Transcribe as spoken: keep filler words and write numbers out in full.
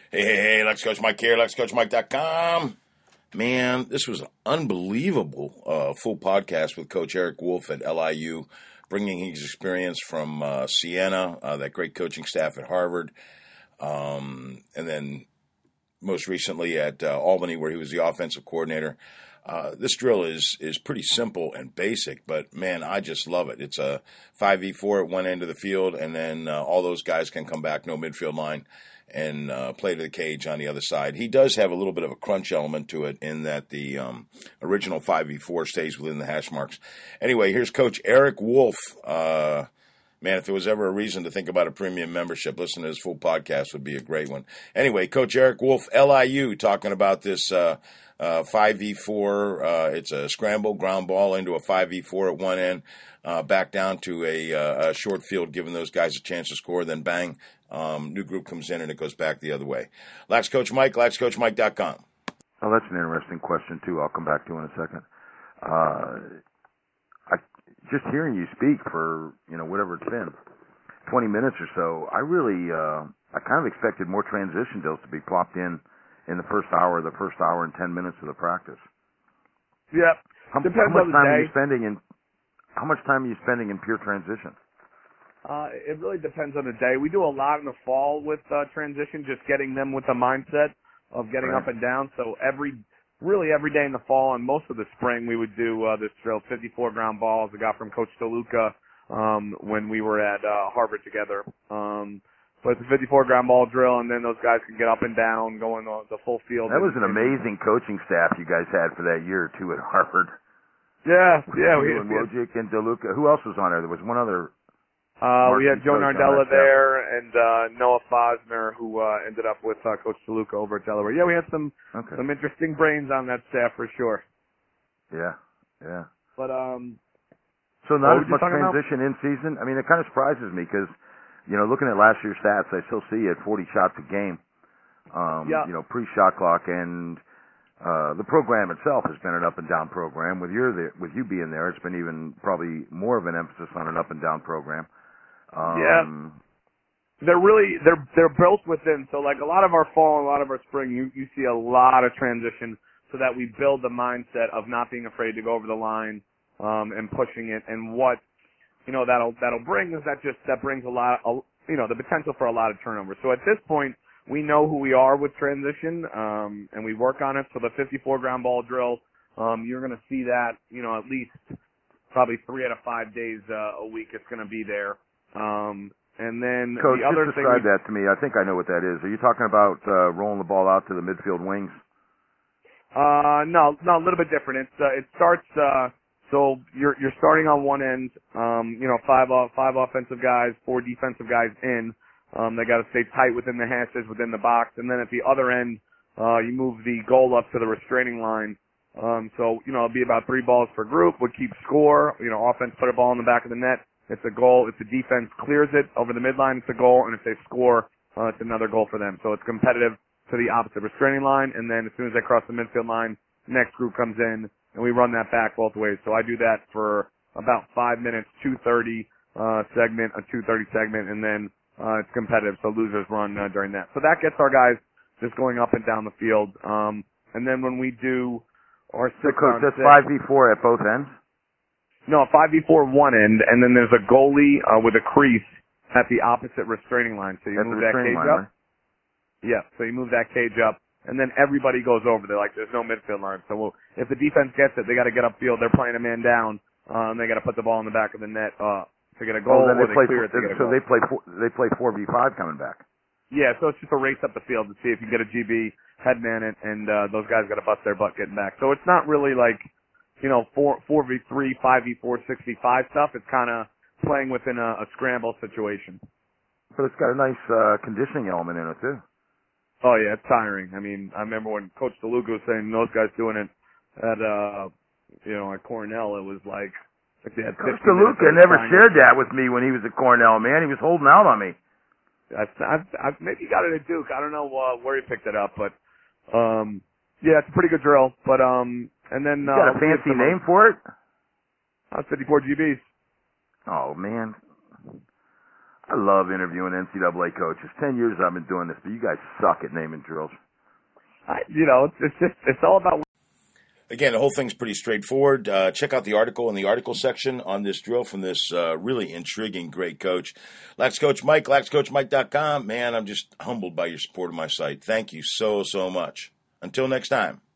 Hey, hey, hey, Lex Coach Mike here, lex coach mike dot com. Man, this was an unbelievable uh, full podcast with Coach Eric Wolf at L I U, bringing his experience from uh, Siena, uh, that great coaching staff at Harvard, um, and then most recently at uh, Albany, where he was the offensive coordinator. Uh, this drill is is pretty simple and basic, but, man, I just love it. It's a five v four at one end of the field, and then uh, all those guys can come back, no midfield line, and uh, play to the cage on the other side. He does have a little bit of a crunch element to it in that the um, original five v four stays within the hash marks. Anyway, here's Coach Eric Wolf. Uh, man, if there was ever a reason to think about a premium membership, listen to his full podcast would be a great one. Anyway, Coach Eric Wolf, L I U, talking about this uh, uh, five v four. Uh, it's a scramble, ground ball into a five v four at one end, uh, back down to a, uh, a short field, giving those guys a chance to score, then bang. Um, new group comes in and it goes back the other way. Lax Coach Mike, lex coach mike dot com. Oh, that's an interesting question, too. I'll come back to in a second. Uh, I, just hearing you speak for, you know, whatever it's been, twenty minutes or so, I really, uh, I kind of expected more transition drills to be plopped in in the first hour, the first hour and ten minutes of the practice. Yep. How, Depends how much on the time day. are you spending in, how much time are you spending in pure transition? Uh, it really depends on the day. We do a lot in the fall with uh, transition, just getting them with the mindset of getting Right. up and down. So every, really every day in the fall and most of the spring, we would do uh, this drill, fifty-four ground balls. I got from Coach DeLuca um, when we were at uh, Harvard together. Um, but it's a fifty-four ground ball drill, and then those guys can get up and down, going the, the full field. That was an and, amazing coaching staff you guys had for that year or two at Harvard. Yeah, yeah. You We, and we had, Wojcik and DeLuca. Who else was on there? There was one other. Uh, we had Joe Coach on Nardella that staff. there and uh, Noah Fosner, who uh, ended up with uh, Coach DeLuca over at Delaware. Yeah, we had some Okay. some interesting brains on that staff for sure. Yeah, yeah. But um, So What not were as you much talking about? transition in season. I mean, it kind of surprises me because, you know, looking at last year's stats, I still see you at forty shots a game. Um, Yeah. You know, pre-shot clock, and uh, the program itself has been an up and down program. With your there, with you being there, it's been even probably more of an emphasis on an up and down program. Um, Yeah. they're really they're they're built within. So like a lot of our fall and a lot of our spring, you you see a lot of transition, so that we build the mindset of not being afraid to go over the line um, and pushing it. And what you know that'll that'll bring is that just that brings a lot of, you know the potential for a lot of turnover. So at this point, we know who we are with transition, um, and we work on it. So the fifty-four ground ball drill, um, you're going to see that you know at least probably three out of five days uh, a week. It's going to be there. Um, and then Coach, the other just thing describe we, that to me. I think I know what that is. Are you talking about uh, rolling the ball out to the midfield wings? uh, no, no, a little bit different. It's, uh, it starts, uh, so you're, you're starting on one end, um, you know, five off, five offensive guys, four defensive guys in. Um, they got to stay tight within the hashes, within the box. And then at the other end, uh, you move the goal up to the restraining line. Um, so, you know, it'll be about three balls per group, would keep score, you know, offense put a ball in the back of the net. It's a goal. If the defense clears it over the midline, it's a goal. And if they score, uh, it's another goal for them. So it's competitive to the opposite restraining line. And then as soon as they cross the midfield line, next group comes in and we run that back both ways. So I do that for about five minutes, two thirty, uh, segment, a two thirty segment, and then, uh, it's competitive. So losers run, uh, during that. So that gets our guys just going up and down the field. Um, and then when we do our So, six Coach, on that's six, five v four at both ends? no, five v four one end, and then there's a goalie uh, with a crease at the opposite restraining line. So you At the move that restraining cage line, up. Yeah, so you move that cage up, and then everybody goes over there. Like there's no midfield line. So we'll, if the defense gets it, they got to get upfield. They're playing a man down, uh, and they got to put the ball in the back of the net uh, to get a Oh, goal, then or they they play. clear it to get a So goal. they play. Four, they play four v five coming back. Yeah, so it's just a race up the field to see if you get a G B headman it, and uh, those guys got to bust their butt getting back. So it's not really like, you know, four four v three, five v four, six v five stuff. It's kind of playing within a, a scramble situation. But it's got a nice uh, conditioning element in it too. Oh yeah, it's tiring. I mean, I remember when Coach DeLuca was saying those guys doing it at, uh, you know, at Cornell. It was like, like they had Coach fifteen minutes DeLuca of never time. shared that with me when he was at Cornell. Man, he was holding out on me. I, I, I, maybe he got it at Duke. I don't know uh, where he picked it up, but um, yeah, it's a pretty good drill. But um, and then You got uh, a fancy name for it? Uh, fifty-four G Bs. Oh man, I love interviewing N C double A coaches. Ten years I've been doing this, but you guys suck at naming drills. I, you know, it's, it's just it's all about. Again, the whole thing's pretty straightforward. Uh, check out the article in the article section on this drill from this uh, really intriguing, great coach. Lax Coach Mike, lax coach mike dot com. Man, I'm just humbled by your support of my site. Thank you so, so much. Until next time.